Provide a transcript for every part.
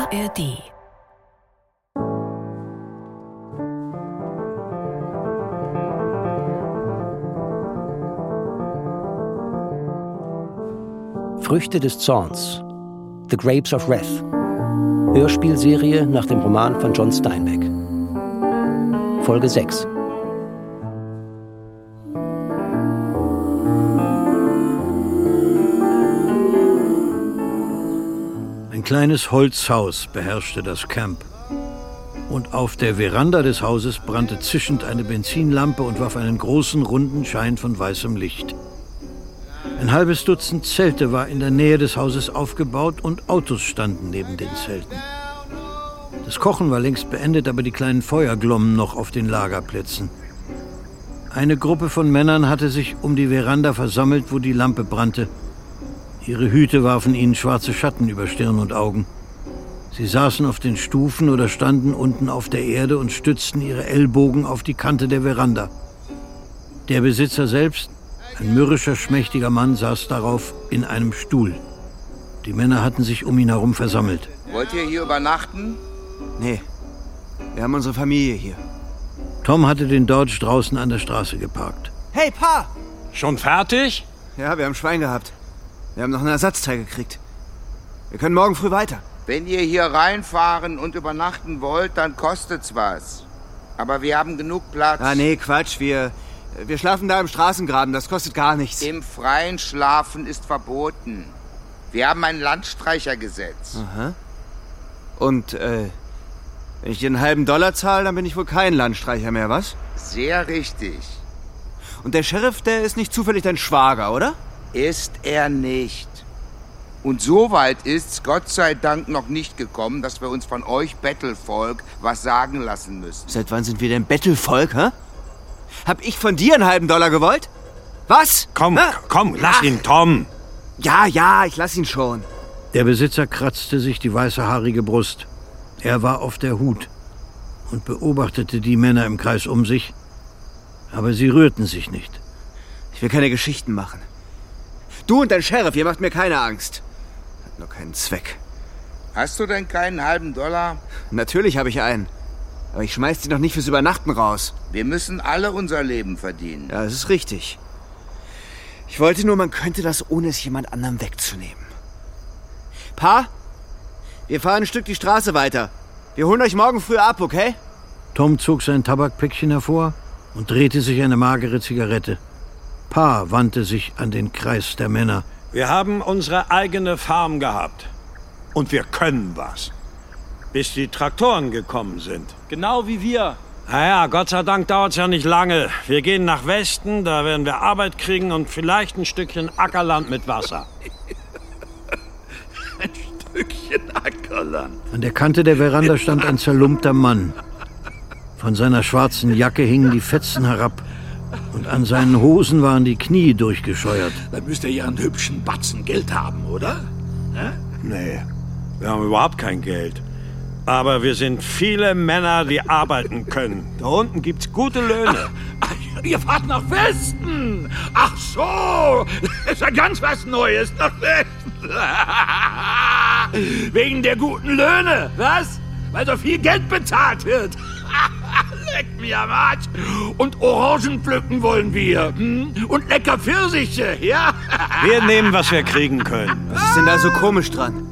ARD. Früchte des Zorns. The Grapes of Wrath. Hörspielserie nach dem Roman von John Steinbeck. Folge 6. Ein kleines Holzhaus beherrschte das Camp. Und auf der Veranda des Hauses brannte zischend eine Benzinlampe und warf einen großen, runden Schein von weißem Licht. Ein halbes Dutzend Zelte war in der Nähe des Hauses aufgebaut und Autos standen neben den Zelten. Das Kochen war längst beendet, aber die kleinen Feuer glommen noch auf den Lagerplätzen. Eine Gruppe von Männern hatte sich um die Veranda versammelt, wo die Lampe brannte. Ihre Hüte warfen ihnen schwarze Schatten über Stirn und Augen. Sie saßen auf den Stufen oder standen unten auf der Erde und stützten ihre Ellbogen auf die Kante der Veranda. Der Besitzer selbst, ein mürrischer, schmächtiger Mann, saß darauf in einem Stuhl. Die Männer hatten sich um ihn herum versammelt. Wollt ihr hier übernachten? Nee, wir haben unsere Familie hier. Tom hatte den Dodge draußen an der Straße geparkt. Hey, Pa! Schon fertig? Ja, wir haben Schwein gehabt. Wir haben noch einen Ersatzteil gekriegt. Wir können morgen früh weiter. Wenn ihr hier reinfahren und übernachten wollt, dann kostet's was. Aber wir haben genug Platz. Ah, nee, Quatsch. Wir schlafen da im Straßengraben. Das kostet gar nichts. Im Freien schlafen ist verboten. Wir haben ein Landstreichergesetz. Aha. Und, wenn ich dir einen halben $1 zahle, dann bin ich wohl kein Landstreicher mehr, was? Sehr richtig. Und der Sheriff, der ist nicht zufällig dein Schwager, oder? Ist er nicht. Und so weit ist's Gott sei Dank noch nicht gekommen, dass wir uns von euch Bettelvolk was sagen lassen müssen. Seit wann sind wir denn Bettelvolk, hä? Hab ich von dir einen halben $1 gewollt? Was? Komm, lass ihn, Tom. Ja, ich lass ihn schon. Der Besitzer kratzte sich die weiße, haarige Brust. Er war auf der Hut und beobachtete die Männer im Kreis um sich, aber sie rührten sich nicht. Ich will keine Geschichten machen. Du und dein Sheriff, ihr macht mir keine Angst. Hat nur keinen Zweck. Hast du denn keinen halben $1? Natürlich habe ich einen. Aber ich schmeiß dich doch nicht fürs Übernachten raus. Wir müssen alle unser Leben verdienen. Ja, das ist richtig. Ich wollte nur, man könnte das, ohne es jemand anderem wegzunehmen. Pa, wir fahren ein Stück die Straße weiter. Wir holen euch morgen früh ab, okay? Tom zog sein Tabakpäckchen hervor und drehte sich eine magere Zigarette. Pa wandte sich an den Kreis der Männer. Wir haben unsere eigene Farm gehabt. Und wir können was. Bis die Traktoren gekommen sind. Genau wie wir. Naja, Gott sei Dank dauert's ja nicht lange. Wir gehen nach Westen, da werden wir Arbeit kriegen und vielleicht ein Stückchen Ackerland mit Wasser. Ein Stückchen Ackerland. An der Kante der Veranda stand ein zerlumpter Mann. Von seiner schwarzen Jacke hingen die Fetzen herab. Und an seinen Hosen waren die Knie durchgescheuert. Dann müsst ihr ja einen hübschen Batzen Geld haben, oder? Nee, wir haben überhaupt kein Geld. Aber wir sind viele Männer, die arbeiten können. Da unten gibt's gute Löhne. Ihr fahrt nach Westen. Ach so, das ist ja ganz was Neues, nach Westen. Wegen der guten Löhne, was? Weil so viel Geld bezahlt wird. Leck mir am Arsch. Und Orangen pflücken wollen wir. Und lecker Pfirsiche, ja? Wir nehmen, was wir kriegen können. Was ist denn da so komisch dran?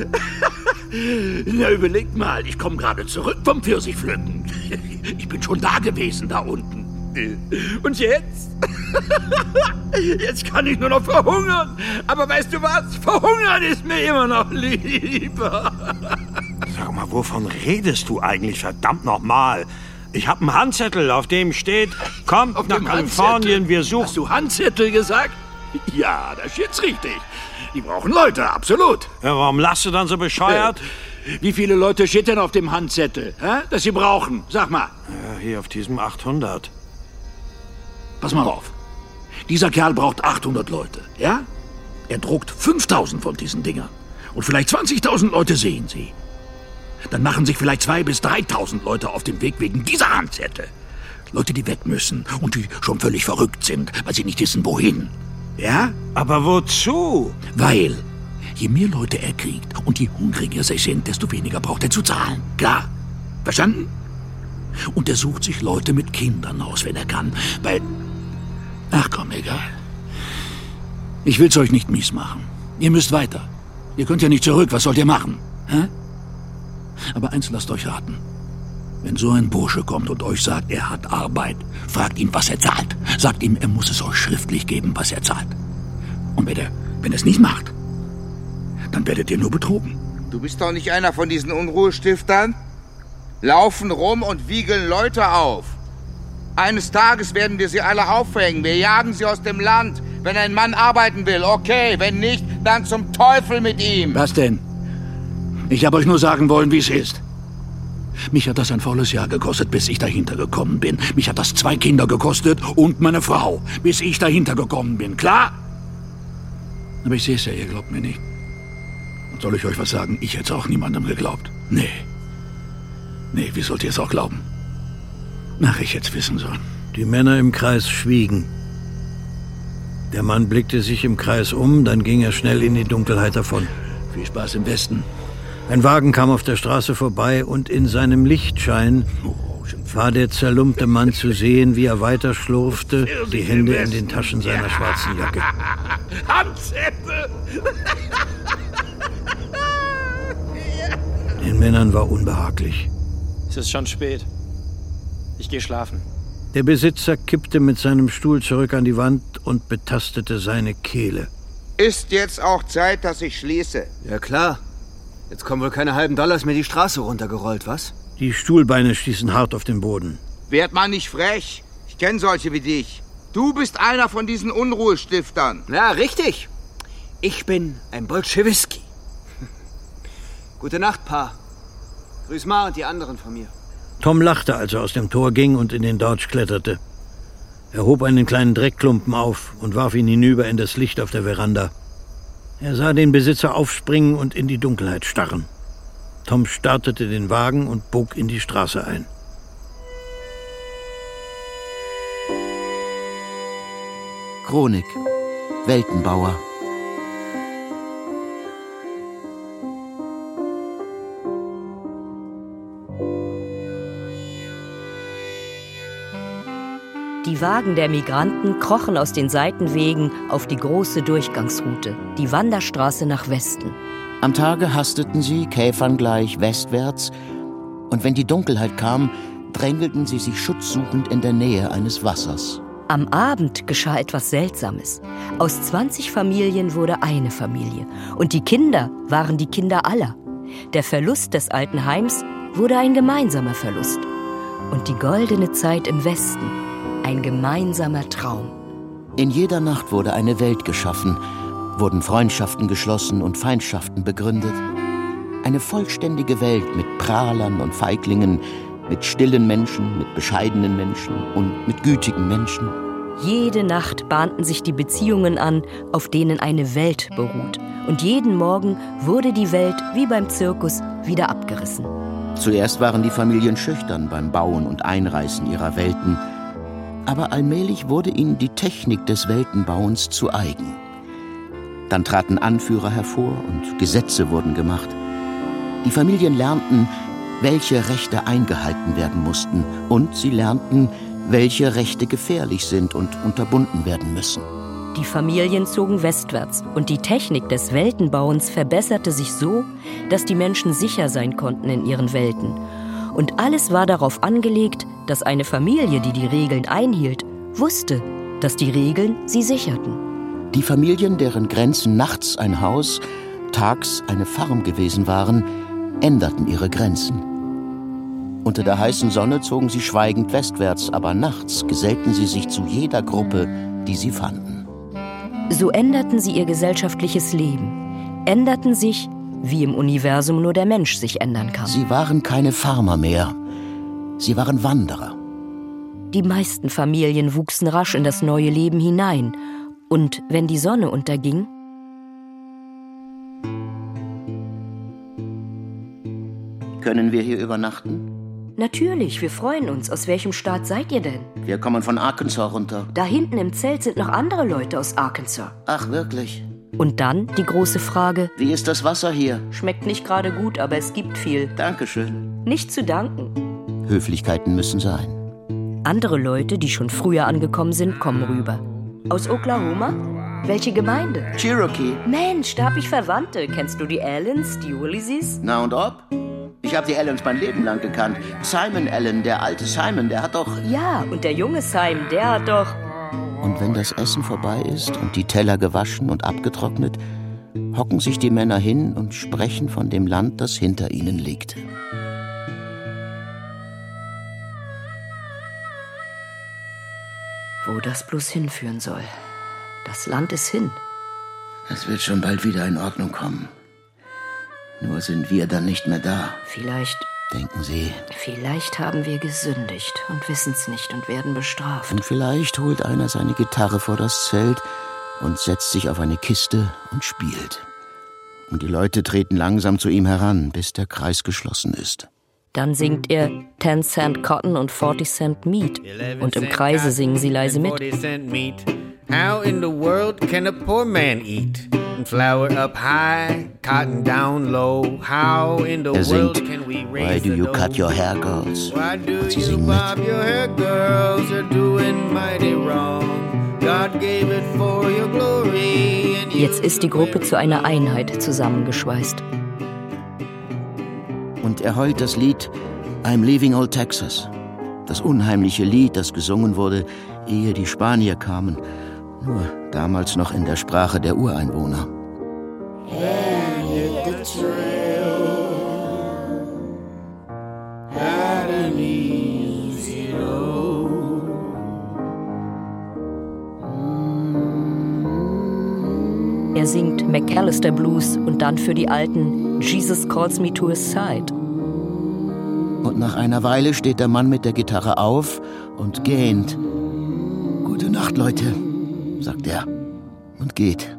Na, überlegt mal, ich komme gerade zurück vom Pfirsichpflücken. Ich bin schon da gewesen, da unten. Und jetzt? Jetzt kann ich nur noch verhungern. Aber weißt du was? Verhungern ist mir immer noch lieber. Sag mal, wovon redest du eigentlich, verdammt nochmal? Ich habe einen Handzettel, auf dem steht, kommt Auf nach dem Kalifornien, Handzettel? wir suchen... Hast du Handzettel gesagt? Ja, das steht's richtig. Die brauchen Leute, absolut. Ja, warum lachst du dann so bescheuert? Wie viele Leute steht denn auf dem Handzettel, dass sie brauchen? Sag mal. Ja, hier auf diesem 800. Pass mal auf. Dieser Kerl braucht 800 Leute, ja? Er druckt 5000 von diesen Dingern. Und vielleicht 20.000 Leute sehen sie. Dann machen sich vielleicht 2.000 bis 3.000 Leute auf den Weg wegen dieser Handzettel. Leute, die weg müssen und die schon völlig verrückt sind, weil sie nicht wissen, wohin. Ja? Aber wozu? Weil Je mehr Leute er kriegt und je hungriger sie sind, desto weniger braucht er zu zahlen. Klar? Verstanden? Und er sucht sich Leute mit Kindern aus, wenn er kann, weil... Ach komm, egal. Ich will's euch nicht mies machen. Ihr müsst weiter. Ihr könnt ja nicht zurück, was sollt ihr machen? Hä? Aber eins lasst euch raten. Wenn so ein Bursche kommt und euch sagt, er hat Arbeit, fragt ihn, was er zahlt. Sagt ihm, er muss es euch schriftlich geben, was er zahlt. Und wenn er es nicht macht, dann werdet ihr nur betrogen. Du bist doch nicht einer von diesen Unruhestiftern? Laufen rum und wiegeln Leute auf. Eines Tages werden wir sie alle aufhängen. Wir jagen sie aus dem Land. Wenn ein Mann arbeiten will, okay. Wenn nicht, dann zum Teufel mit ihm. Was denn? Ich habe euch nur sagen wollen, wie es ist. Mich hat das ein volles Jahr gekostet, bis ich dahinter gekommen bin. Mich hat das 2 Kinder gekostet und meine Frau, bis ich dahinter gekommen bin. Klar? Aber ich sehe es ja, ihr glaubt mir nicht. Und soll ich euch was sagen? Ich hätte es auch niemandem geglaubt. Nee, wie sollt ihr es auch glauben? Ach, ich hätte es wissen sollen. Die Männer im Kreis schwiegen. Der Mann blickte sich im Kreis um, dann ging er schnell in die Dunkelheit davon. Viel Spaß im Westen. Ein Wagen kam auf der Straße vorbei und in seinem Lichtschein war der zerlumpte Mann zu sehen, wie er weiter schlurfte, die Hände in den Taschen seiner schwarzen Jacke. Handzettel! Den Männern war unbehaglich. Es ist schon spät. Ich gehe schlafen. Der Besitzer kippte mit seinem Stuhl zurück an die Wand und betastete seine Kehle. Ist jetzt auch Zeit, dass ich schließe. Ja klar. Jetzt kommen wohl keine halben Dollars mehr die Straße runtergerollt, was? Die Stuhlbeine stießen hart auf den Boden. Werd mal nicht frech. Ich kenne solche wie dich. Du bist einer von diesen Unruhestiftern. Ja, richtig. Ich bin ein Bolschewiski. Gute Nacht, Pa. Grüß Ma und die anderen von mir. Tom lachte, als er aus dem Tor ging und in den Dodge kletterte. Er hob einen kleinen Dreckklumpen auf und warf ihn hinüber in das Licht auf der Veranda. Er sah den Besitzer aufspringen und in die Dunkelheit starren. Tom startete den Wagen und bog in die Straße ein. Chronik. Weltenbauer. Die Wagen der Migranten krochen aus den Seitenwegen auf die große Durchgangsroute, die Wanderstraße nach Westen. Am Tage hasteten sie, Käfern gleich, westwärts, und wenn die Dunkelheit kam, drängelten sie sich schutzsuchend in der Nähe eines Wassers. Am Abend geschah etwas Seltsames. Aus 20 Familien wurde eine Familie. Und die Kinder waren die Kinder aller. Der Verlust des alten Heims wurde ein gemeinsamer Verlust. Und die goldene Zeit im Westen, ein gemeinsamer Traum. In jeder Nacht wurde eine Welt geschaffen, wurden Freundschaften geschlossen und Feindschaften begründet. Eine vollständige Welt mit Prahlern und Feiglingen, mit stillen Menschen, mit bescheidenen Menschen und mit gütigen Menschen. Jede Nacht bahnten sich die Beziehungen an, auf denen eine Welt beruht. Und jeden Morgen wurde die Welt, wie beim Zirkus, wieder abgerissen. Zuerst waren die Familien schüchtern beim Bauen und Einreißen ihrer Welten. Aber allmählich wurde ihnen die Technik des Weltenbauens zu eigen. Dann traten Anführer hervor und Gesetze wurden gemacht. Die Familien lernten, welche Rechte eingehalten werden mussten, und sie lernten, welche Rechte gefährlich sind und unterbunden werden müssen. Die Familien zogen westwärts und die Technik des Weltenbauens verbesserte sich so, dass die Menschen sicher sein konnten in ihren Welten. Und alles war darauf angelegt, dass eine Familie, die die Regeln einhielt, wusste, dass die Regeln sie sicherten. Die Familien, deren Grenzen nachts ein Haus, tags eine Farm gewesen waren, änderten ihre Grenzen. Unter der heißen Sonne zogen sie schweigend westwärts, aber nachts gesellten sie sich zu jeder Gruppe, die sie fanden. So änderten sie ihr gesellschaftliches Leben, änderten sich, wie im Universum nur der Mensch sich ändern kann. Sie waren keine Farmer mehr, sie waren Wanderer. Die meisten Familien wuchsen rasch in das neue Leben hinein. Und wenn die Sonne unterging, Können wir hier übernachten? natürlich, wir freuen uns. Aus welchem Staat seid ihr denn? Wir kommen von Arkansas runter. Da hinten im Zelt sind noch andere Leute aus Arkansas. Ach, wirklich? Und dann die große Frage: Wie ist das Wasser hier? Schmeckt nicht gerade gut, aber es gibt viel. Dankeschön. Nicht zu danken. Höflichkeiten müssen sein. Andere Leute, die schon früher angekommen sind, kommen rüber. Aus Oklahoma? Welche Gemeinde? Cherokee. Mensch, da hab ich Verwandte. Kennst du die Allens, die Willisies? Na und ob? Ich habe die Allens mein Leben lang gekannt. Simon Allen, der alte Simon, der hat doch... Ja, und der junge Simon, der hat doch... Und wenn das Essen vorbei ist und die Teller gewaschen und abgetrocknet, hocken sich die Männer hin und sprechen von dem Land, das hinter ihnen liegt. Wo das bloß hinführen soll. Das Land ist hin. Es wird schon bald wieder in Ordnung kommen. Nur sind wir dann nicht mehr da. Vielleicht... Denken Sie. Vielleicht haben wir gesündigt und wissen's nicht und werden bestraft. Und vielleicht holt einer seine Gitarre vor das Zelt und setzt sich auf eine Kiste und spielt. Und die Leute treten langsam zu ihm heran, bis der Kreis geschlossen ist. Dann singt er 10 Cent Cotton und 40 Cent Meat. Und im Kreise singen sie leise mit. How in the world can a poor man eat? Flour up high, cotton down low. How in the world can we raise the dough? Why do you cut your hair, girls? Why do you bob your hair, girls? You're doing mighty wrong. God gave it for your glory. Jetzt ist die Gruppe zu einer Einheit zusammengeschweißt. Und er heult das Lied I'm Leaving Old Texas. Das unheimliche Lied, das gesungen wurde, ehe die Spanier kamen. Nur damals noch in der Sprache der Ureinwohner. Er singt McAllister Blues und dann für die Alten Jesus Calls Me to His Side. Und nach einer Weile steht der Mann mit der Gitarre auf und gähnt. Gute Nacht, Leute, sagt er und geht.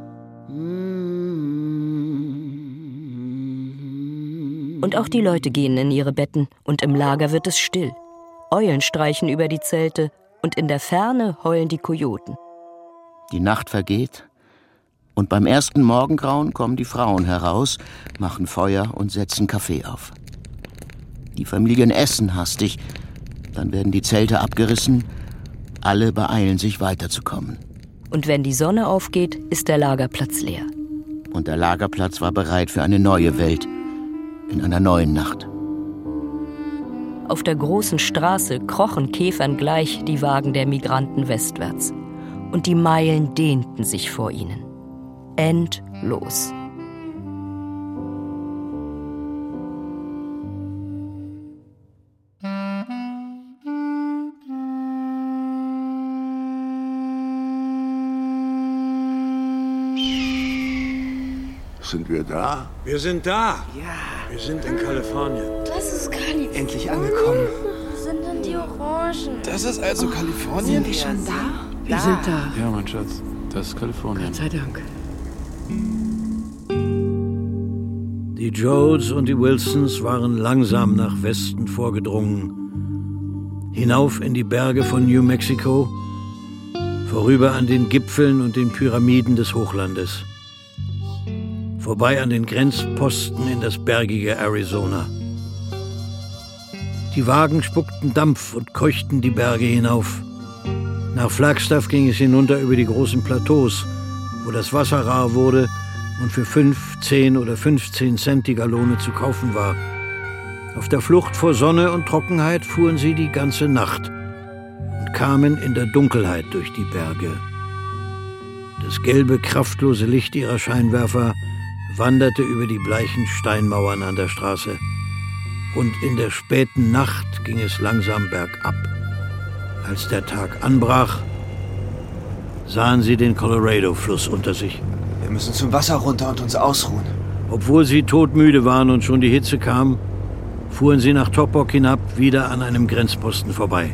Und auch die Leute gehen in ihre Betten und im Lager wird es still. Eulen streichen über die Zelte und in der Ferne heulen die Kojoten. Die Nacht vergeht und beim ersten Morgengrauen kommen die Frauen heraus, machen Feuer und setzen Kaffee auf. Die Familien essen hastig, dann werden die Zelte abgerissen, alle beeilen sich weiterzukommen. Und wenn die Sonne aufgeht, ist der Lagerplatz leer. Und der Lagerplatz war bereit für eine neue Welt, in einer neuen Nacht. Auf der großen Straße krochen Käfern gleich die Wagen der Migranten westwärts. Und die Meilen dehnten sich vor ihnen. Endlos. Sind wir da? Wir sind da. Ja. Wir sind in Kalifornien. Das ist Kalifornien. Endlich angekommen. Wo sind denn die Orangen? Das ist also Kalifornien. Sind wir schon da? Wir sind da. Ja, mein Schatz. Das ist Kalifornien. Gott sei Dank. Die Joads und die Wilsons waren langsam nach Westen vorgedrungen. Hinauf in die Berge von New Mexico, vorüber an den Gipfeln und den Pyramiden des Hochlandes. Vorbei an den Grenzposten in das bergige Arizona. Die Wagen spuckten Dampf und keuchten die Berge hinauf. Nach Flagstaff ging es hinunter über die großen Plateaus, wo das Wasser rar wurde und für 5, 10 oder 15 Cent die Gallone zu kaufen war. Auf der Flucht vor Sonne und Trockenheit fuhren sie die ganze Nacht und kamen in der Dunkelheit durch die Berge. Das gelbe, kraftlose Licht ihrer Scheinwerfer wanderte über die bleichen Steinmauern an der Straße. Und in der späten Nacht ging es langsam bergab. Als der Tag anbrach, sahen sie den Colorado-Fluss unter sich. Wir müssen zum Wasser runter und uns ausruhen. Obwohl sie todmüde waren und schon die Hitze kam, fuhren sie nach Topok hinab, wieder an einem Grenzposten vorbei.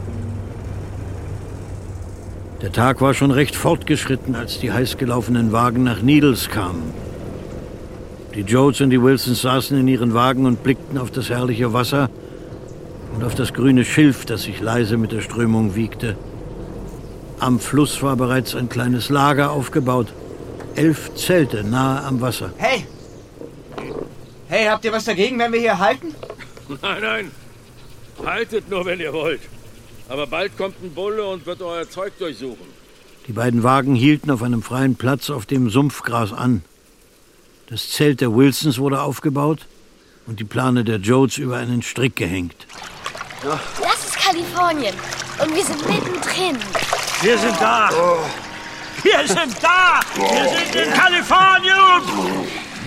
Der Tag war schon recht fortgeschritten, als die heiß gelaufenen Wagen nach Needles kamen. Die Joads und die Wilsons saßen in ihren Wagen und blickten auf das herrliche Wasser und auf das grüne Schilf, das sich leise mit der Strömung wiegte. Am Fluss war bereits ein kleines Lager aufgebaut 11 Zelte nahe am Wasser. Hey! Hey, habt ihr was dagegen, wenn wir hier halten? Nein, nein. Haltet nur, wenn ihr wollt. Aber bald kommt ein Bulle und wird euer Zeug durchsuchen. Die beiden Wagen hielten auf einem freien Platz auf dem Sumpfgras an. Das Zelt der Wilsons wurde aufgebaut und die Plane der Jodes über einen Strick gehängt. Das ist Kalifornien und wir sind mittendrin. Wir sind da! Wir sind da! Wir sind in Kalifornien!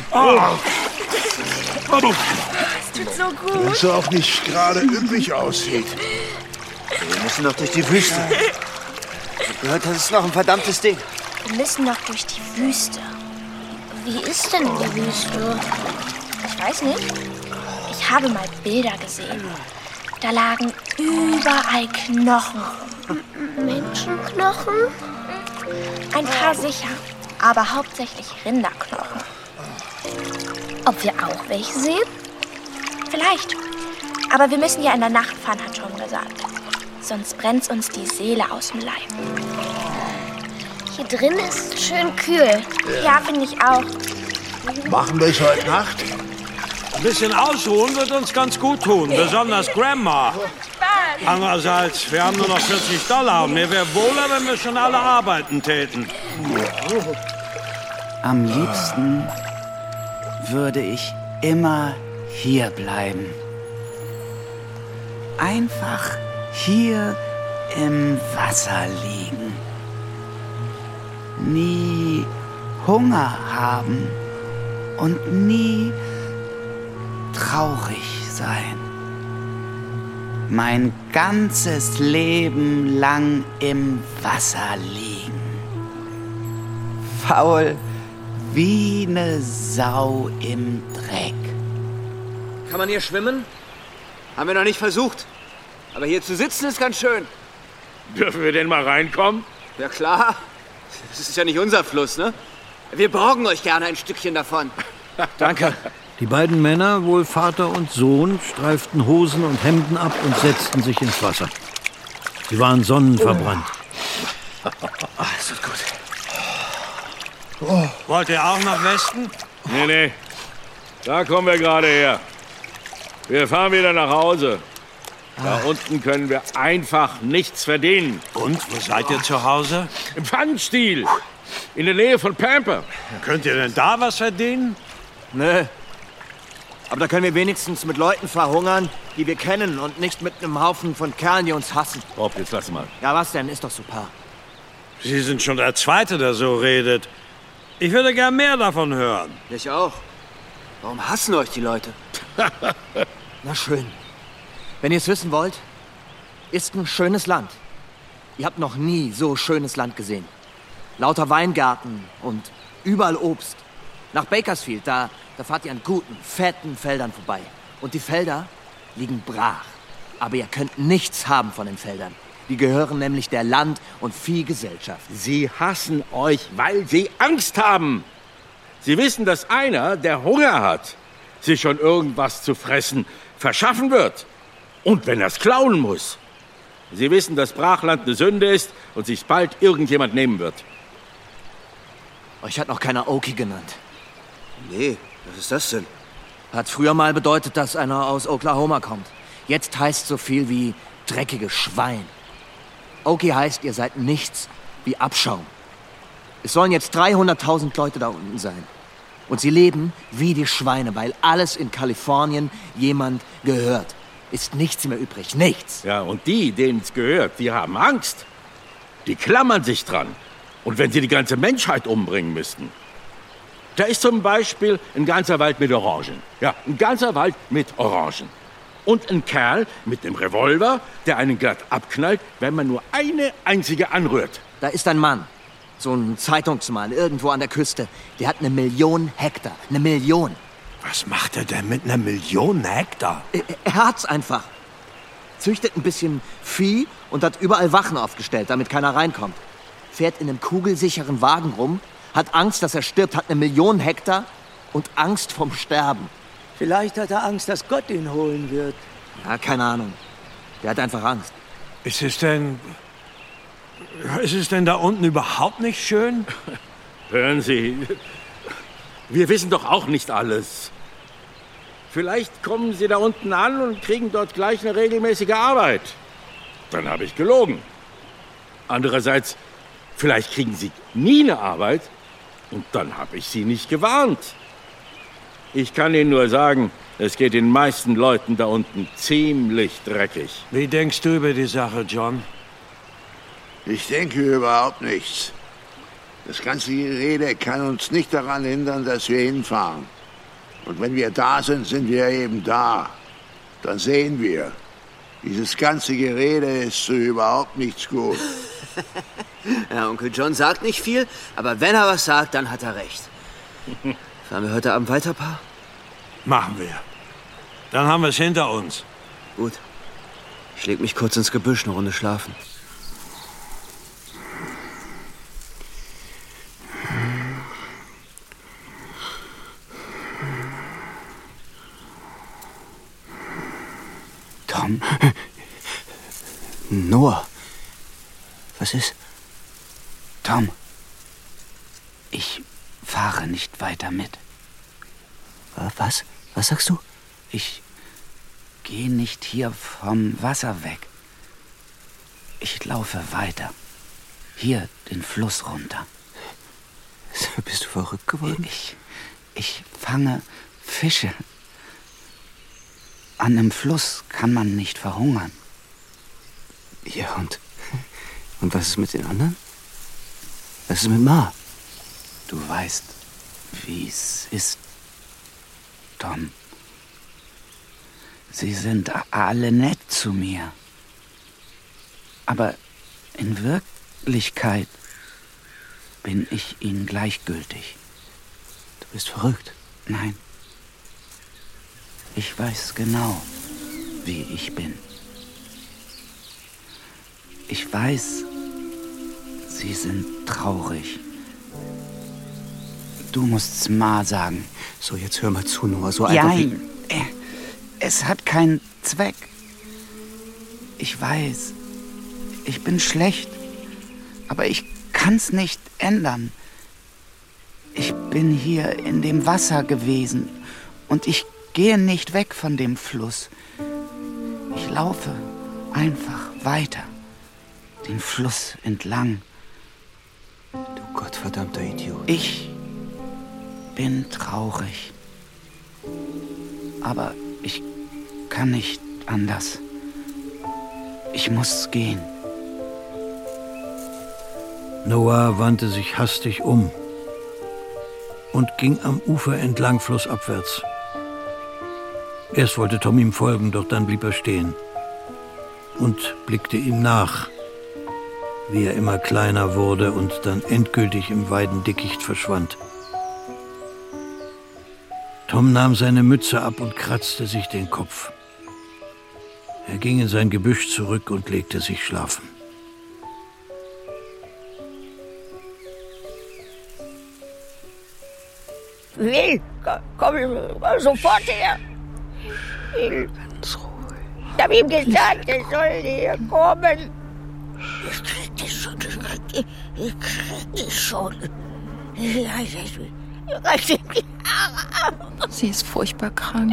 Es tut so gut. Wenn es auch nicht gerade üppig aussieht. Wir müssen noch durch die Wüste. Ich hab gehört, das ist noch ein verdammtes Ding. Wir müssen noch durch die Wüste. Wie ist denn die Wüste? Ich weiß nicht. Ich habe mal Bilder gesehen. Da lagen überall Knochen. Menschenknochen? Ein paar sicher, aber hauptsächlich Rinderknochen. Ob wir auch welche sehen? Vielleicht. Aber wir müssen ja in der Nacht fahren, hat Tom gesagt. Sonst brennt uns die Seele aus dem Leib. Hier drin ist schön kühl. Ja, finde ich auch. Machen wir es heute Nacht? Ein bisschen ausruhen wird uns ganz gut tun, besonders Grandma. Andererseits, wir haben nur noch $40. Mir wäre wohler, wenn wir schon alle arbeiten täten. Am liebsten würde ich immer hier bleiben. Einfach hier im Wasser liegen. Nie Hunger haben und nie traurig sein. Mein ganzes Leben lang im Wasser liegen. Faul wie eine Sau im Dreck. Kann man hier schwimmen? Haben wir noch nicht versucht. Aber hier zu sitzen ist ganz schön. Dürfen wir denn mal reinkommen? Ja klar. Das ist ja nicht unser Fluss, ne? Wir borgen euch gerne ein Stückchen davon. Danke. Die beiden Männer, wohl Vater und Sohn, streiften Hosen und Hemden ab und setzten sich ins Wasser. Sie waren sonnenverbrannt. Das wird gut. Wollt ihr auch nach Westen? Nee. Da kommen wir gerade her. Wir fahren wieder nach Hause. Da unten können wir einfach nichts verdienen. Und, wo seid ihr zu Hause? Im Pfannenstiel. In der Nähe von Pampa. Könnt ihr denn da was verdienen? Nö. Aber da können wir wenigstens mit Leuten verhungern, die wir kennen und nicht mit einem Haufen von Kerlen, die uns hassen. Bob, jetzt lass mal. Ja, was denn? Ist doch super. Sie sind schon der Zweite, der so redet. Ich würde gern mehr davon hören. Ich auch. Warum hassen euch die Leute? Na schön. Wenn ihr es wissen wollt, ist ein schönes Land. Ihr habt noch nie so schönes Land gesehen. Lauter Weingärten und überall Obst. Nach Bakersfield, da fahrt ihr an guten, fetten Feldern vorbei. Und die Felder liegen brach. Aber ihr könnt nichts haben von den Feldern. Die gehören nämlich der Land- und Viehgesellschaft. Sie hassen euch, weil sie Angst haben. Sie wissen, dass einer, der Hunger hat, sich schon irgendwas zu fressen verschaffen wird. Und wenn er es klauen muss. Sie wissen, dass Brachland eine Sünde ist und sich bald irgendjemand nehmen wird. Euch hat noch keiner Okie genannt. Nee, was ist das denn? Hat früher mal bedeutet, dass einer aus Oklahoma kommt. Jetzt heißt so viel wie dreckiges Schwein. Okie heißt, ihr seid nichts wie Abschaum. Es sollen jetzt 300.000 Leute da unten sein. Und sie leben wie die Schweine, weil alles in Kalifornien jemand gehört. Ist nichts mehr übrig, nichts. Ja, und die, denen es gehört, die haben Angst. Die klammern sich dran. Und wenn sie die ganze Menschheit umbringen müssten. Da ist zum Beispiel ein ganzer Wald mit Orangen. Ja, ein ganzer Wald mit Orangen. Und ein Kerl mit einem Revolver, der einen glatt abknallt, wenn man nur eine einzige anrührt. Da ist ein Mann, so ein Zeitungsmann, irgendwo an der Küste. Der hat 1 Million Hektar. 1 Million. Was macht er denn mit 1 Million Hektar? Er hat's einfach. Züchtet ein bisschen Vieh und hat überall Wachen aufgestellt, damit keiner reinkommt. Fährt in einem kugelsicheren Wagen rum, hat Angst, dass er stirbt, hat 1 Million Hektar und Angst vom Sterben. Vielleicht hat er Angst, dass Gott ihn holen wird. Ja, keine Ahnung. Der hat einfach Angst. Ist es denn da unten überhaupt nicht schön? Hören Sie, wir wissen doch auch nicht alles. Vielleicht kommen Sie da unten an und kriegen dort gleich eine regelmäßige Arbeit. Dann habe ich gelogen. Andererseits, vielleicht kriegen Sie nie eine Arbeit und dann habe ich Sie nicht gewarnt. Ich kann Ihnen nur sagen, es geht den meisten Leuten da unten ziemlich dreckig. Wie denkst du über die Sache, John? Ich denke überhaupt nichts. Das ganze Gerede kann uns nicht daran hindern, dass wir hinfahren. Und wenn wir da sind, sind wir eben da. Dann sehen wir. Dieses ganze Gerede ist so überhaupt nichts gut. Ja, Onkel John sagt nicht viel, aber wenn er was sagt, dann hat er recht. Fahren wir heute Abend weiter, Pa? Machen wir. Dann haben wir es hinter uns. Gut. Ich leg mich kurz ins Gebüsch, eine Runde schlafen. Tom? Noah? Was ist? Tom? Ich fahre nicht weiter mit. Was? Was sagst du? Ich gehe nicht hier vom Wasser weg. Ich laufe weiter. Hier den Fluss runter. Bist du verrückt geworden? Ich fange Fische. An einem Fluss kann man nicht verhungern. Ja, und was ist mit den anderen? Was ist mit Ma? Du weißt, wie es ist, Tom. Sie sind alle nett zu mir. Aber in Wirklichkeit bin ich ihnen gleichgültig. Du bist verrückt? Nein. Ich weiß genau, wie ich bin. Ich weiß, sie sind traurig. Du musst's Ma sagen. So, jetzt hör mal zu, Noah. So einfach. Nein, es hat keinen Zweck. Ich weiß, ich bin schlecht, aber ich kann's nicht ändern. Ich bin hier in dem Wasser gewesen und ich gehe nicht weg von dem Fluss. Ich laufe einfach weiter, den Fluss entlang. Du gottverdammter Idiot. Ich bin traurig, aber ich kann nicht anders. Ich muss gehen. Noah wandte sich hastig um und ging am Ufer entlang flussabwärts. Erst wollte Tom ihm folgen, doch dann blieb er stehen und blickte ihm nach, wie er immer kleiner wurde und dann endgültig im Weidendickicht verschwand. Tom nahm seine Mütze ab und kratzte sich den Kopf. Er ging in sein Gebüsch zurück und legte sich schlafen. Will, komm sofort her. Ganz ruhig. Ich hab ihm gesagt, er soll hier kommen. Ich krieg dich schon, ich krieg dich schon. Sie ist furchtbar krank.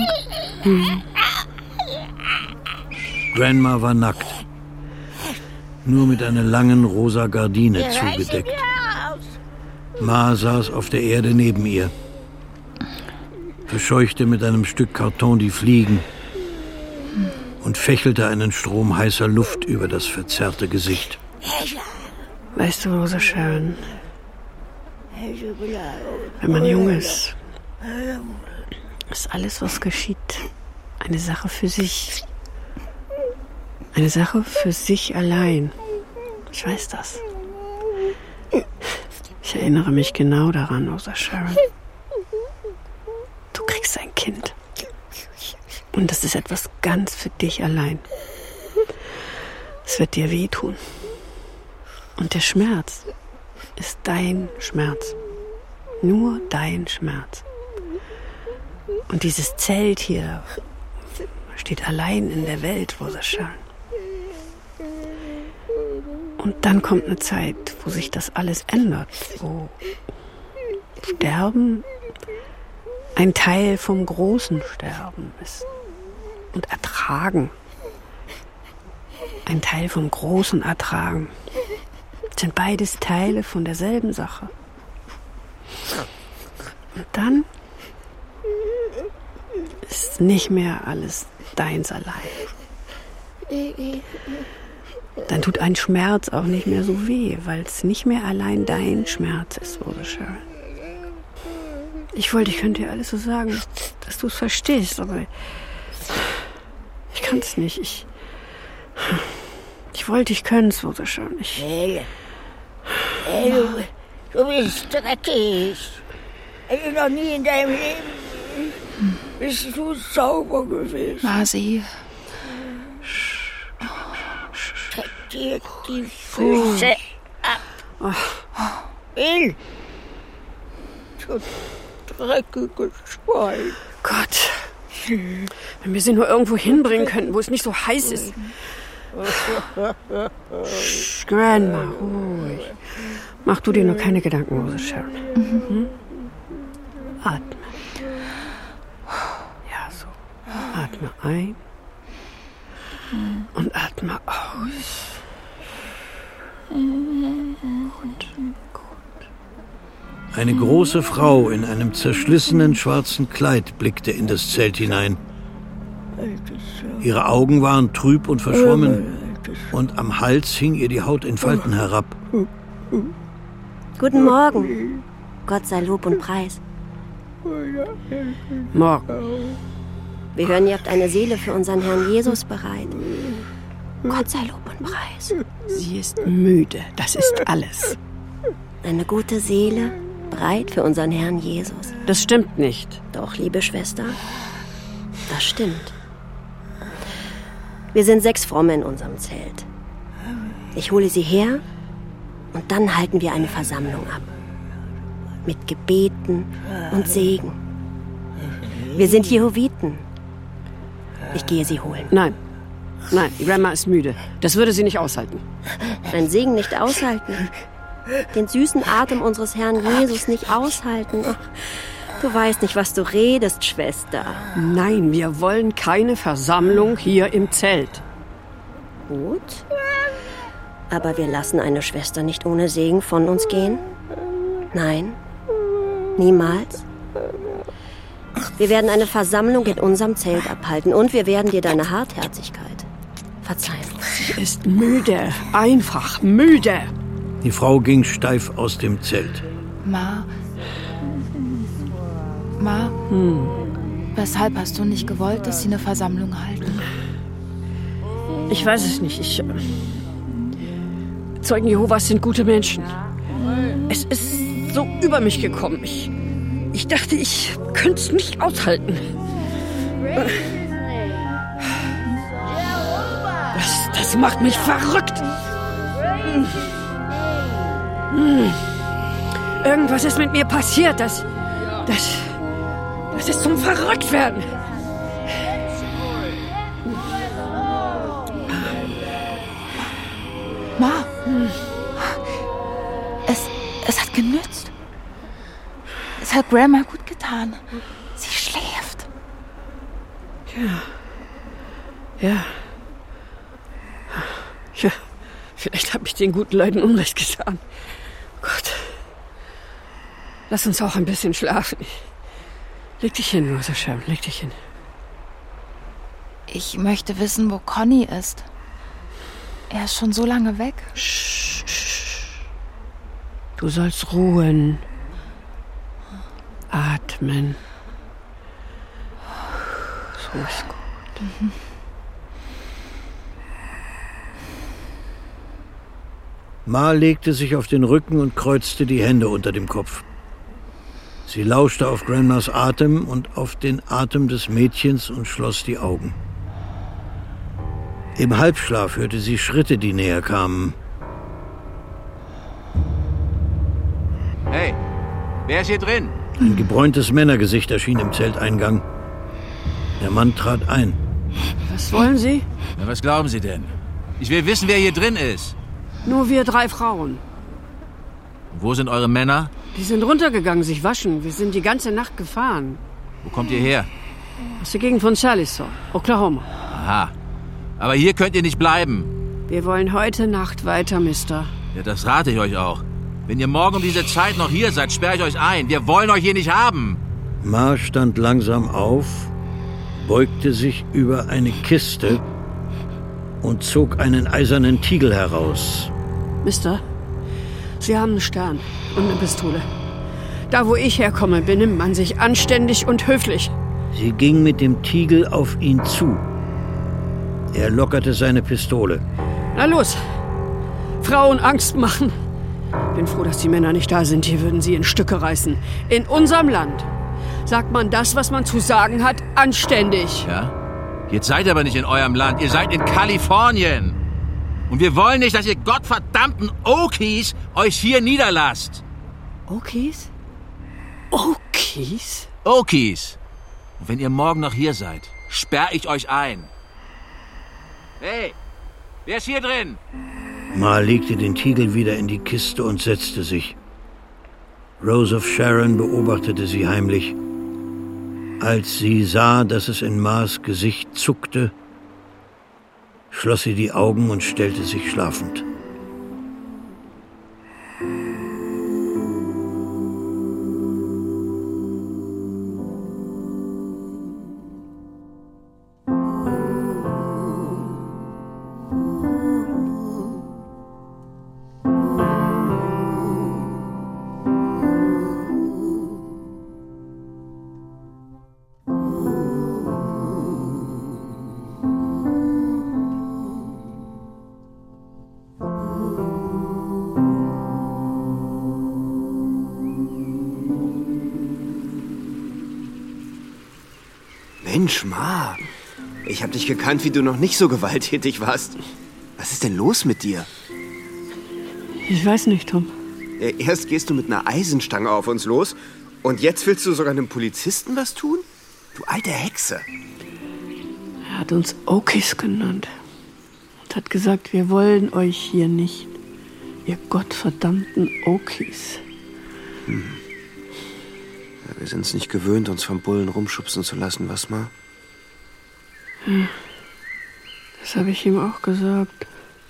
Grandma war nackt, nur mit einer langen rosa Gardine zugedeckt. Ma saß auf der Erde neben ihr, verscheuchte mit einem Stück Karton die Fliegen und fächelte einen Strom heißer Luft über das verzerrte Gesicht. Weißt du, Rosa Sharon, wenn man jung ist, ist alles, was geschieht, eine Sache für sich. Eine Sache für sich allein. Ich weiß das. Ich erinnere mich genau daran, Rosa Sharon. Du kriegst ein Kind. Und das ist etwas ganz für dich allein. Es wird dir wehtun. Und der Schmerz ist dein Schmerz. Nur dein Schmerz. Und dieses Zelt hier steht allein in der Welt, Rosa Sharon. Und dann kommt eine Zeit, wo sich das alles ändert, wo Sterben ein Teil vom großen Sterben ist. Und Ertragen ein Teil vom großen Ertragen. Sind beides Teile von derselben Sache. Und dann ist nicht mehr alles deins allein. Dann tut ein Schmerz auch nicht mehr so weh, weil es nicht mehr allein dein Schmerz ist, Rose Sharon. Ich könnte dir alles so sagen, dass du es verstehst, aber ich kann es nicht. Ich wollte, ich könnte es, Rose Sharon. Hey, du bist dreckig. Noch nie in deinem Leben bist du sauber gewesen. Masi. Streck dir die Füße ab. Will. Du dreckiges Schwein. Gott. Wenn wir sie nur irgendwo hinbringen könnten, wo es nicht so heiß ist. Grandma, ruhig. Mach du dir nur keine Gedanken, Rose Sharon. Mhm. Atme. Ja, so. Atme ein und atme aus. Gut. Eine große Frau in einem zerschlissenen schwarzen Kleid blickte in das Zelt hinein. Ihre Augen waren trüb und verschwommen und am Hals hing ihr die Haut in Falten herab. Guten Morgen. Gott sei Lob und Preis. Morgen. Wir hören, ihr habt eine Seele für unseren Herrn Jesus bereit. Gott sei Lob und Preis. Sie ist müde, das ist alles. Eine gute Seele, bereit für unseren Herrn Jesus. Das stimmt nicht. Doch, liebe Schwester, das stimmt. Wir sind 6 Fromme in unserem Zelt. Ich hole sie her und dann halten wir eine Versammlung ab. Mit Gebeten und Segen. Wir sind Jehoviten. Ich gehe sie holen. Nein, Grandma ist müde. Das würde sie nicht aushalten. Ein Segen nicht aushalten? Den süßen Atem unseres Herrn Jesus nicht aushalten? Ach, du weißt nicht, was du redest, Schwester. Nein, wir wollen keine Versammlung hier im Zelt. Gut. Aber wir lassen eine Schwester nicht ohne Segen von uns gehen? Nein, niemals. Wir werden eine Versammlung in unserem Zelt abhalten und wir werden dir deine Hartherzigkeit verzeihen. Sie ist müde, einfach müde. Die Frau ging steif aus dem Zelt. Ma, weshalb hast du nicht gewollt, dass sie eine Versammlung halten? Ich weiß es nicht. Zeugen Jehovas sind gute Menschen. Es ist so über mich gekommen. Ich dachte, ich könnte es nicht aushalten. Das macht mich verrückt. Irgendwas ist mit mir passiert, das ist zum Verrücktwerden. Ma, es hat genützt. Es hat Grandma gut getan. Sie schläft. Ja, vielleicht habe ich den guten Leuten Unrecht getan. Gott, lass uns auch ein bisschen schlafen. Leg dich hin, Rose Sharon, leg dich hin. Ich möchte wissen, wo Conny ist. Er ist schon so lange weg. Du sollst ruhen. Atmen. So ist gut. Ma legte sich auf den Rücken und kreuzte die Hände unter dem Kopf. Sie lauschte auf Grandmas Atem und auf den Atem des Mädchens und schloss die Augen. Im Halbschlaf hörte sie Schritte, die näher kamen. Hey, wer ist hier drin? Ein gebräuntes Männergesicht erschien im Zelteingang. Der Mann trat ein. Was wollen Sie? Na, was glauben Sie denn? Ich will wissen, wer hier drin ist. Nur wir 3 Frauen. Wo sind eure Männer? Die sind runtergegangen, sich waschen. Wir sind die ganze Nacht gefahren. Wo kommt ihr her? Aus der Gegend von Sallisaw, Oklahoma. Aha. Aber hier könnt ihr nicht bleiben. Wir wollen heute Nacht weiter, Mister. Ja, das rate ich euch auch. Wenn ihr morgen um diese Zeit noch hier seid, sperre ich euch ein. Wir wollen euch hier nicht haben. Ma stand langsam auf, beugte sich über eine Kiste und zog einen eisernen Tiegel heraus. Mister, Sie haben einen Stern und eine Pistole. Da, wo ich herkomme, benimmt man sich anständig und höflich. Sie ging mit dem Tiegel auf ihn zu. Er lockerte seine Pistole. Na los, Frauen Angst machen. Bin froh, dass die Männer nicht da sind. Hier würden sie in Stücke reißen. In unserem Land sagt man das, was man zu sagen hat, anständig. Ja? Jetzt seid ihr aber nicht in eurem Land. Ihr seid in Kalifornien. Und wir wollen nicht, dass ihr gottverdammten Okies euch hier niederlasst. Okies? Okies? Okies. Und wenn ihr morgen noch hier seid, sperre ich euch ein. Hey, wer ist hier drin? Ma legte den Tiegel wieder in die Kiste und setzte sich. Rose of Sharon beobachtete sie heimlich. Als sie sah, dass es in Ma's Gesicht zuckte, schloss sie die Augen und stellte sich schlafend. Mensch, Ma, ich hab dich gekannt, wie du noch nicht so gewalttätig warst. Was ist denn los mit dir? Ich weiß nicht, Tom. Erst gehst du mit einer Eisenstange auf uns los und jetzt willst du sogar einem Polizisten was tun? Du alte Hexe. Er hat uns Okies genannt und hat gesagt, wir wollen euch hier nicht, ihr gottverdammten Okies. Ja, wir sind's nicht gewöhnt, uns vom Bullen rumschubsen zu lassen, was, Ma? Ja, das habe ich ihm auch gesagt.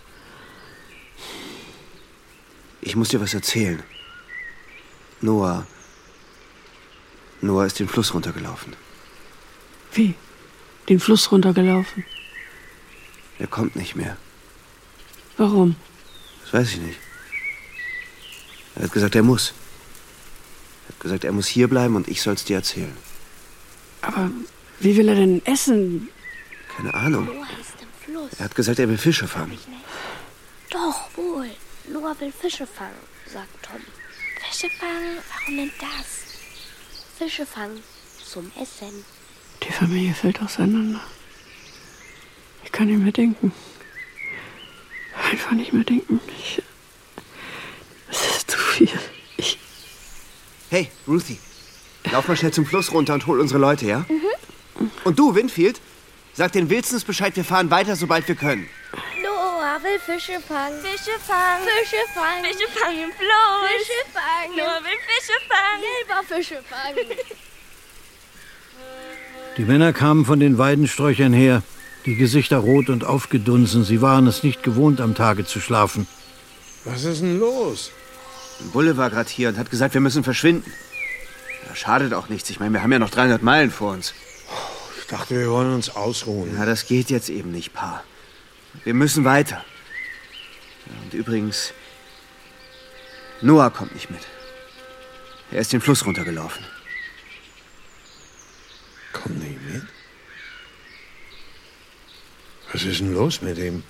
Ich muss dir was erzählen. Noah ist den Fluss runtergelaufen. Wie? Den Fluss runtergelaufen? Er kommt nicht mehr. Warum? Das weiß ich nicht. Er hat gesagt, er muss. Er hat gesagt, er muss hier bleiben und ich soll's dir erzählen. Aber wie will er denn essen? Keine Ahnung. Noah ist im Fluss. Er hat gesagt, er will Fische fangen. Doch, wohl. Noah will Fische fangen, sagt Tom. Fische fangen? Warum denn das? Fische fangen zum Essen. Die Familie fällt auseinander. Ich kann nicht mehr denken. Einfach nicht mehr denken. Es ist zu viel. Hey, Ruthie, lauf mal schnell zum Fluss runter und hol unsere Leute, ja? Und du, Winfield, sag den Wilsons Bescheid, wir fahren weiter, sobald wir können. Noah will Fische fangen. Fische fangen. Fische fangen. Fische fangen im Fluss. Fische fangen. Noah will Fische fangen. Selber Fische fangen. Die Männer kamen von den Weidensträuchern her, die Gesichter rot und aufgedunsen. Sie waren es nicht gewohnt, am Tage zu schlafen. Was ist denn los? Ein Bulle war gerade hier und hat gesagt, wir müssen verschwinden. Ja, schadet auch nichts. Ich meine, wir haben ja noch 300 Meilen vor uns. Ich dachte, wir wollen uns ausruhen. Ja, das geht jetzt eben nicht, Pa. Wir müssen weiter. Ja, und übrigens, Noah kommt nicht mit. Er ist den Fluss runtergelaufen. Kommt nicht mit? Was ist denn los mit ihm?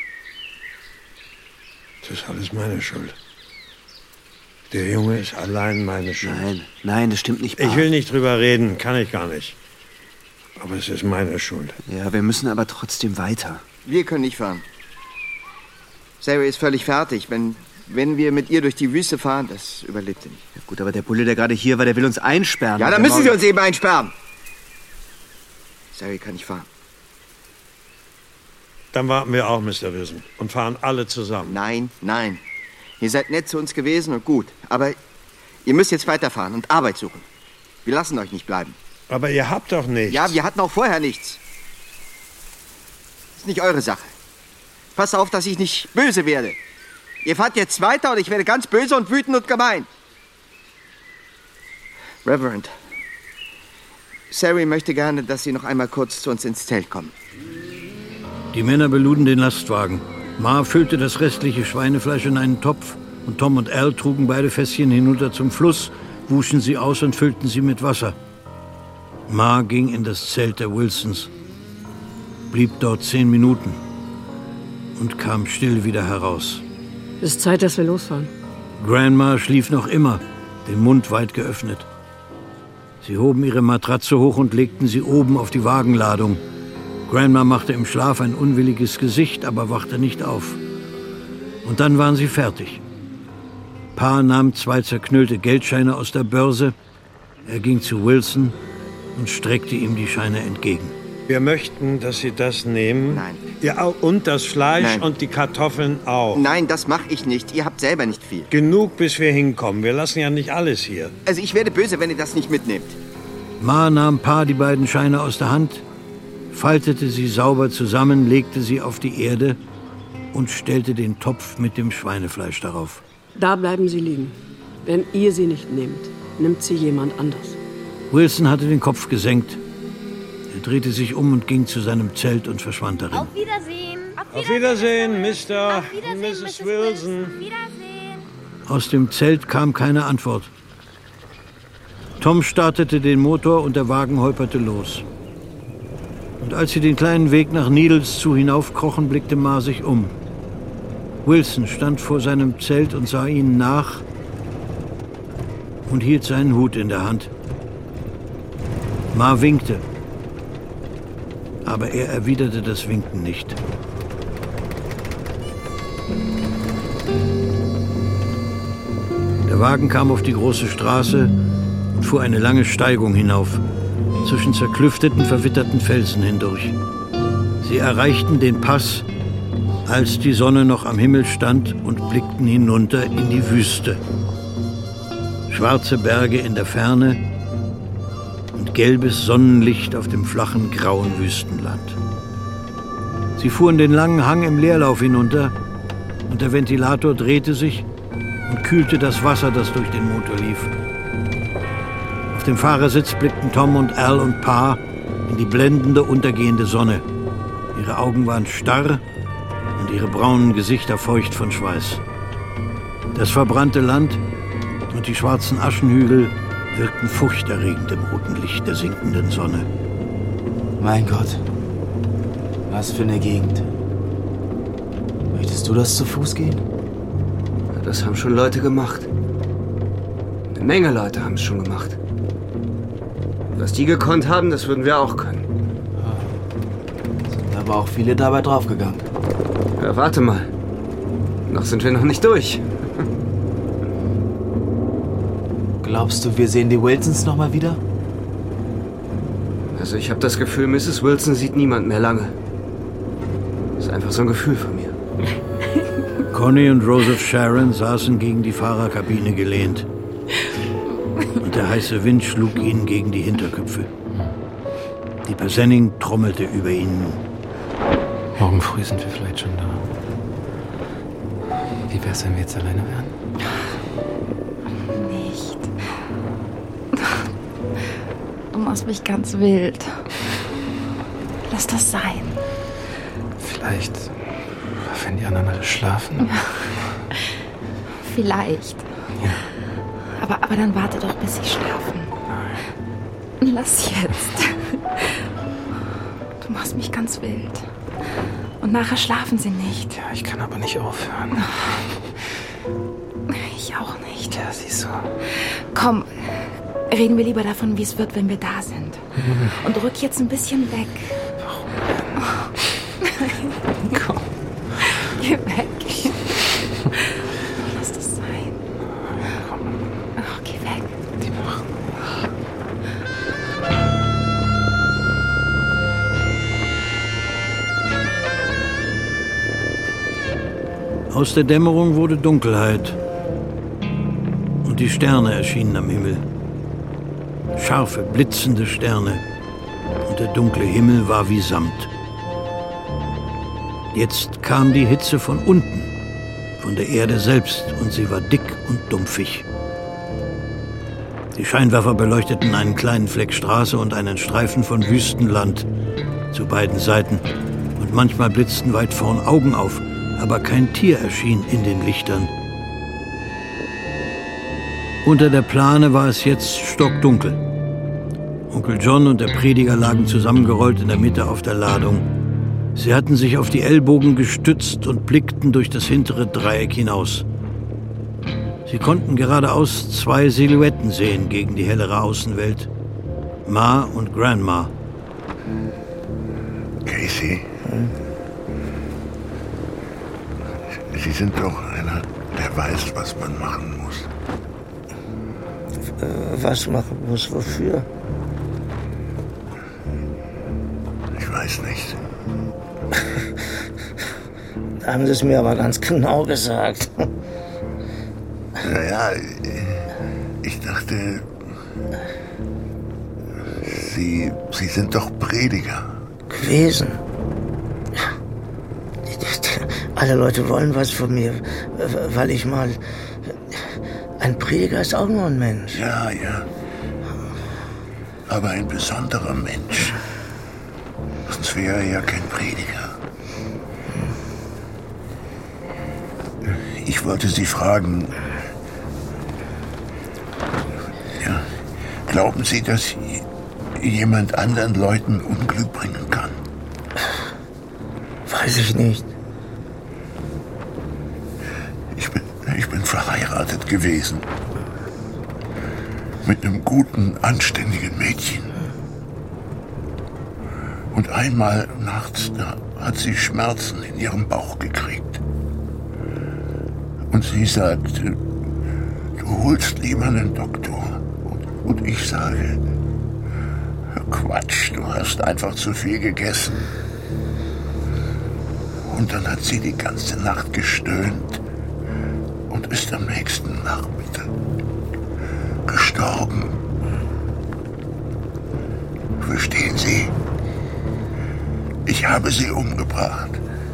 Das ist alles meine Schuld. Der Junge ist allein meine Schuld. Nein, das stimmt nicht, Pa. Ich will nicht drüber reden, kann ich gar nicht. Aber es ist meine Schuld. Ja, wir müssen aber trotzdem weiter. Wir können nicht fahren. Sarah ist völlig fertig. Wenn wir mit ihr durch die Wüste fahren, das überlebt sie nicht. Ja, gut, aber der Bulle, der gerade hier war, der will uns einsperren. Ja, dann müssen sie uns eben einsperren. Sarah kann nicht fahren. Dann warten wir auch, Mr. Wilson, und fahren alle zusammen. Nein. Ihr seid nett zu uns gewesen und gut. Aber Ihr müsst jetzt weiterfahren und Arbeit suchen. Wir lassen euch nicht bleiben. Aber ihr habt doch nichts. Ja, wir hatten auch vorher nichts. Ist nicht eure Sache. Passt auf, dass ich nicht böse werde. Ihr fahrt jetzt weiter und ich werde ganz böse und wütend und gemein. Reverend, Sari möchte gerne, dass Sie noch einmal kurz zu uns ins Zelt kommen. Die Männer beluden den Lastwagen. Ma füllte das restliche Schweinefleisch in einen Topf und Tom und Al trugen beide Fässchen hinunter zum Fluss, wuschen sie aus und füllten sie mit Wasser. Ma ging in das Zelt der Wilsons, blieb dort 10 Minuten und kam still wieder heraus. Es ist Zeit, dass wir losfahren. Grandma schlief noch immer, den Mund weit geöffnet. Sie hoben ihre Matratze hoch und legten sie oben auf die Wagenladung. Grandma machte im Schlaf ein unwilliges Gesicht, aber wachte nicht auf. Und dann waren sie fertig. Pa nahm 2 zerknüllte Geldscheine aus der Börse. Er ging zu Wilson und streckte ihm die Scheine entgegen. Wir möchten, dass Sie das nehmen. Nein. Ja, und das Fleisch Nein. und die Kartoffeln auch. Nein, das mache ich nicht. Ihr habt selber nicht viel. Genug, bis wir hinkommen. Wir lassen ja nicht alles hier. Also ich werde böse, wenn ihr das nicht mitnehmt. Ma nahm Pa die beiden Scheine aus der Hand, faltete sie sauber zusammen, legte sie auf die Erde und stellte den Topf mit dem Schweinefleisch darauf. Da bleiben Sie liegen. Wenn ihr sie nicht nehmt, nimmt sie jemand anders. Wilson hatte den Kopf gesenkt. Er drehte sich um und ging zu seinem Zelt und verschwand darin. Auf Wiedersehen. Auf Wiedersehen, Mr. und Mrs. Wilson. Aus dem Zelt kam keine Antwort. Tom startete den Motor und der Wagen holperte los. Und als sie den kleinen Weg nach Needles zu hinaufkrochen, blickte Ma sich um. Wilson stand vor seinem Zelt und sah ihnen nach und hielt seinen Hut in der Hand. Ma winkte, aber er erwiderte das Winken nicht. Der Wagen kam auf die große Straße und fuhr eine lange Steigung hinauf, zwischen zerklüfteten, verwitterten Felsen hindurch. Sie erreichten den Pass, als die Sonne noch am Himmel stand, und blickten hinunter in die Wüste. Schwarze Berge in der Ferne und gelbes Sonnenlicht auf dem flachen, grauen Wüstenland. Sie fuhren den langen Hang im Leerlauf hinunter und der Ventilator drehte sich und kühlte das Wasser, das durch den Motor lief. Auf dem Fahrersitz blickten Tom und Al und Pa in die blendende, untergehende Sonne. Ihre Augen waren starr und ihre braunen Gesichter feucht von Schweiß. Das verbrannte Land und die schwarzen Aschenhügel wirkten furchterregend im roten Licht der sinkenden Sonne. Mein Gott, was für eine Gegend. Möchtest du das zu Fuß gehen? Das haben schon Leute gemacht. Eine Menge Leute haben es schon gemacht. Was die gekonnt haben, das würden wir auch können. Sind aber auch viele dabei draufgegangen. Ja, warte mal. Noch sind wir noch nicht durch. Glaubst du, wir sehen die Wilsons noch mal wieder? Also ich habe das Gefühl, Mrs. Wilson sieht niemand mehr lange. Das ist einfach so ein Gefühl von mir. Connie und Joseph Sharon saßen gegen die Fahrerkabine gelehnt. Und der heiße Wind schlug ihnen gegen die Hinterköpfe. Die Persenning trommelte über ihnen. Morgen früh sind wir vielleicht schon da. Wie wär's, wenn wir jetzt alleine wären? Nicht. Du machst mich ganz wild. Lass das sein. Vielleicht, wenn die anderen alle schlafen. Vielleicht. Ja. Aber dann warte doch, bis sie schlafen. Nein. Lass jetzt. Du machst mich ganz wild. Und nachher schlafen sie nicht. Ja, ich kann aber nicht aufhören. Ich auch nicht. Ja, siehst du. Komm, reden wir lieber davon, wie es wird, wenn wir da sind. Und rück jetzt ein bisschen weg. Warum? Komm. Geh weg. Lass das sein. Komm. Oh, geh weg. Die machen. Aus der Dämmerung wurde Dunkelheit. und die Sterne erschienen am Himmel. Scharfe, blitzende Sterne. Und der dunkle Himmel war wie Samt. Jetzt kam die Hitze von unten, von der Erde selbst, und sie war dick und dumpfig. Die Scheinwerfer beleuchteten einen kleinen Fleck Straße und einen Streifen von Wüstenland zu beiden Seiten. Und manchmal blitzten weit vorn Augen auf, aber kein Tier erschien in den Lichtern. Unter der Plane war es jetzt stockdunkel. Onkel John und der Prediger lagen zusammengerollt in der Mitte auf der Ladung. Sie hatten sich auf die Ellbogen gestützt und blickten durch das hintere Dreieck hinaus. Sie konnten geradeaus 2 Silhouetten sehen gegen die hellere Außenwelt. Ma und Grandma. Casey, Sie sind doch einer, der weiß, was man machen muss. Was machen muss? Wofür? Ich weiß nicht. Da haben Sie es mir aber ganz genau gesagt. Naja, ich dachte, Sie sind doch Prediger. Gewesen. Alle Leute wollen was von mir, weil ich mal... Ein Prediger ist auch nur ein Mensch. Ja. Aber ein besonderer Mensch. Sonst wäre er ja kein Prediger. Ich wollte Sie fragen... Ja, glauben Sie, dass jemand anderen Leuten Unglück bringen kann? Weiß ich nicht. Ich bin verheiratet gewesen. Mit einem guten, anständigen Mädchen. Und einmal nachts, da hat sie Schmerzen in ihrem Bauch gekriegt. Und sie sagt, du holst lieber einen Doktor. Und ich sage, Quatsch, du hast einfach zu viel gegessen. Und dann hat sie die ganze Nacht gestöhnt und ist am nächsten Nachmittag gestorben. Verstehen Sie? Ich habe sie umgebracht.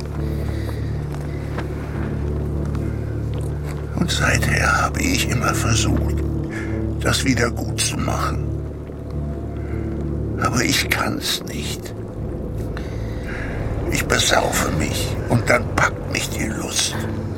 Und seither habe ich immer versucht, das wieder gut zu machen. Aber ich kann's nicht. Ich besaufe mich und dann packt mich die Lust.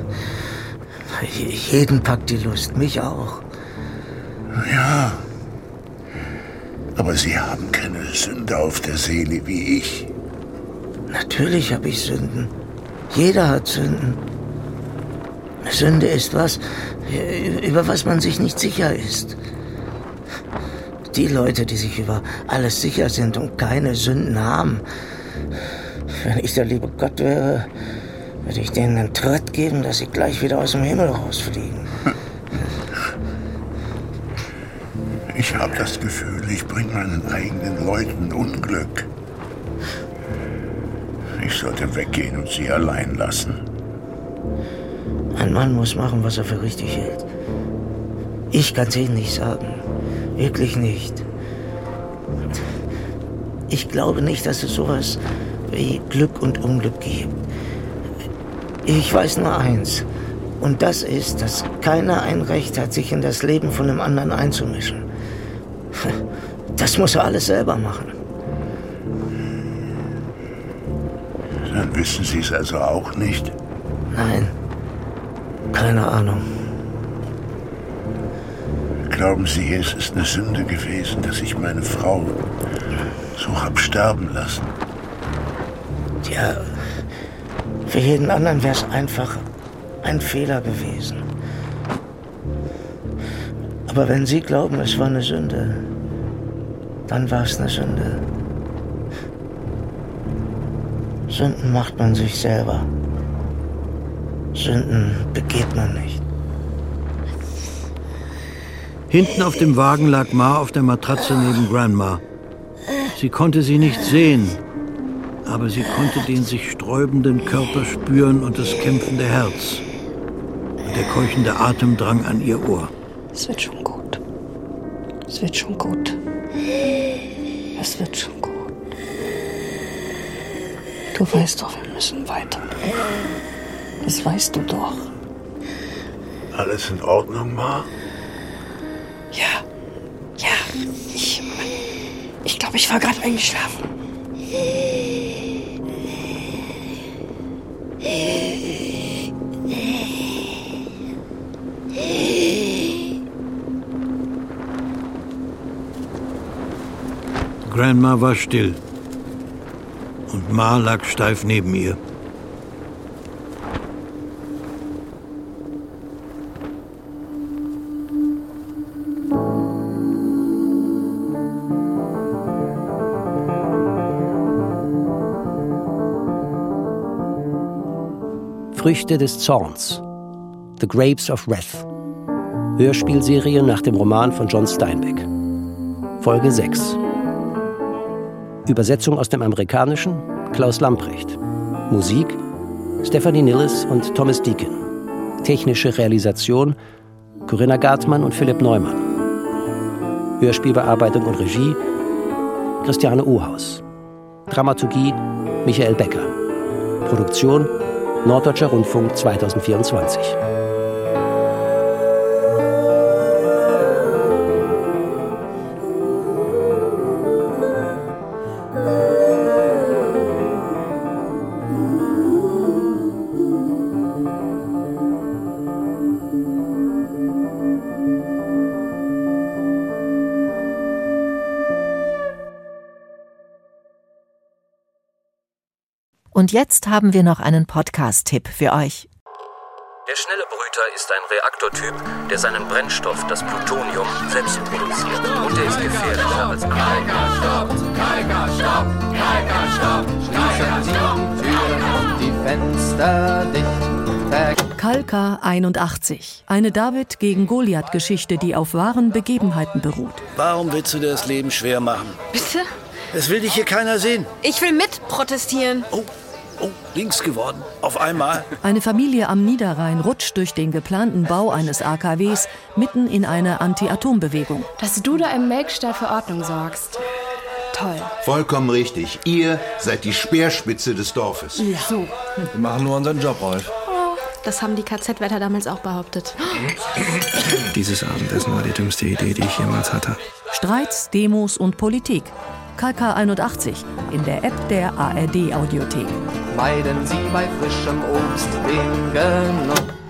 Jeden packt die Lust, mich auch. Ja, aber Sie haben keine Sünde auf der Seele wie ich. Natürlich habe ich Sünden. Jeder hat Sünden. Sünde ist was, über was man sich nicht sicher ist. Die Leute, die sich über alles sicher sind und keine Sünden haben. Wenn ich der liebe Gott wäre, würde ich denen einen Tritt geben, dass sie gleich wieder aus dem Himmel rausfliegen. Ich habe das Gefühl, ich bringe meinen eigenen Leuten Unglück. Ich sollte weggehen und sie allein lassen. Ein Mann muss machen, was er für richtig hält. Ich kann es Ihnen nicht sagen. Wirklich nicht. Ich glaube nicht, dass es sowas wie Glück und Unglück gibt. Ich weiß nur eins. Und das ist, dass keiner ein Recht hat, sich in das Leben von einem anderen einzumischen. Das muss er alles selber machen. Dann wissen Sie es also auch nicht? Nein. Keine Ahnung. Glauben Sie, es ist eine Sünde gewesen, dass ich meine Frau so hab sterben lassen? Tja, für jeden anderen wäre es einfach ein Fehler gewesen. Aber wenn Sie glauben, es war eine Sünde, dann war es eine Sünde. Sünden macht man sich selber. Sünden begeht man nicht. Hinten auf dem Wagen lag Ma auf der Matratze neben Grandma. Sie konnte sie nicht sehen, aber sie konnte den sich sträubenden Körper spüren und das kämpfende Herz. Und der keuchende Atem drang an ihr Ohr. Es wird schon gut. Es wird schon gut. Es wird schon gut. Du weißt doch, wir müssen weiter. Das weißt du doch. Alles in Ordnung, Ma? Ja. Ich glaube, ich war gerade eingeschlafen. Grandma war still und Ma lag steif neben ihr. Früchte des Zorns. The Grapes of Wrath. Hörspielserie nach dem Roman von John Steinbeck. Folge 6. Übersetzung aus dem Amerikanischen Klaus Lamprecht. Musik Stephanie Nilles und Thomas Deacon. Technische Realisation Corinna Gartmann und Philipp Neumann. Hörspielbearbeitung und Regie Christiane Ohaus. Dramaturgie Michael Becker. Produktion Norddeutscher Rundfunk 2024. Und jetzt haben wir noch einen Podcast-Tipp für euch. Der schnelle Brüter ist ein Reaktortyp, der seinen Brennstoff, das Plutonium, selbst produziert. Und er ist gefährlicher als Kalka 81. Eine David gegen Goliath-Geschichte, die auf wahren Begebenheiten beruht. Warum willst du dir das Leben schwer machen? Bitte? Es will dich hier keiner sehen. Ich will mit protestieren. Oh, links geworden. Auf einmal. Eine Familie am Niederrhein rutscht durch den geplanten Bau eines AKWs mitten in eine Anti-Atom-Bewegung. Dass du da im Melkstall für Ordnung sorgst. Toll. Vollkommen richtig. Ihr seid die Speerspitze des Dorfes. Ja. So. Wir machen nur unseren Job, Rolf. Oh, das haben die KZ-Wärter damals auch behauptet. Dieses Abendessen war die dümmste Idee, die ich jemals hatte. Streits, Demos und Politik. Kalka 81 in der App der ARD Audiothek. Meiden Sie bei frischem Obst den Genuss.